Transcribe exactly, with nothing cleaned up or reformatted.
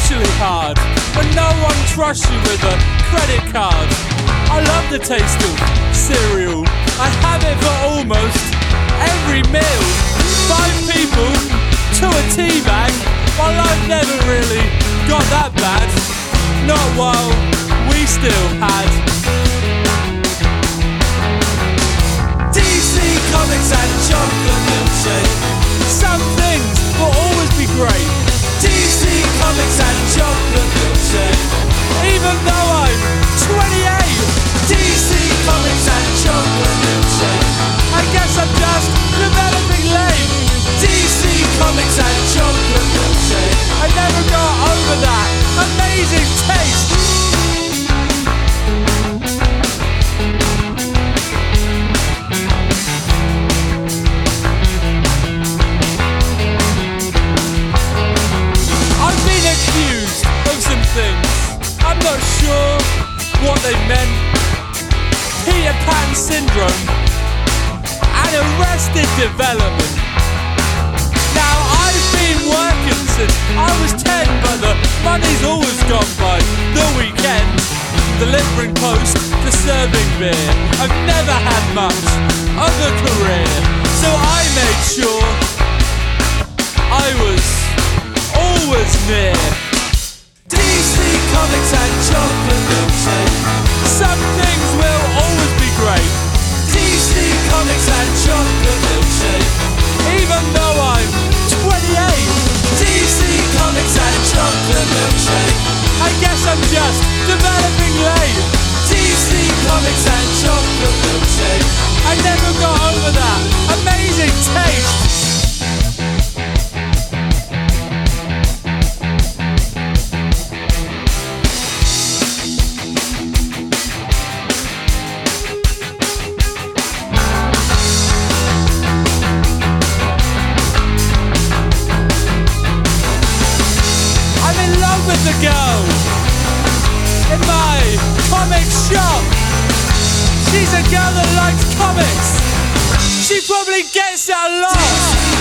especially hard when no one trusts you with a credit card. I love the taste of cereal. I have it for almost every meal. Five people to a tea bag. Well, I've never really got that bad. Not while we still had D C Comics and chocolate milkshake. Some things will always be great. D C Comics and chocolate milkshake. Even though I'm twenty-eight. D C Comics and chocolate milkshake. I guess I'm just developing late. D C Comics and chocolate milkshake. I never got over that amazing taste. I've been accused of some things. I'm not sure what they meant. Peter Pan syndrome and arrested development. Now I've been working since I was ten, but the money's always gone by the weekend. Delivering post to serving beer. I've never had much of a career, so I made sure I was always near. D C Comics and chocolate milkshake. Some things will always be great. D C Comics and chocolate milkshake. Even though I'm twenty-eight. D C Comics and chocolate milkshake. I guess I'm just developing late. D C Comics and chocolate milkshake. I never got over that amazing taste. With the girl in my comic shop. She's a girl that likes comics. She probably gets it a lot.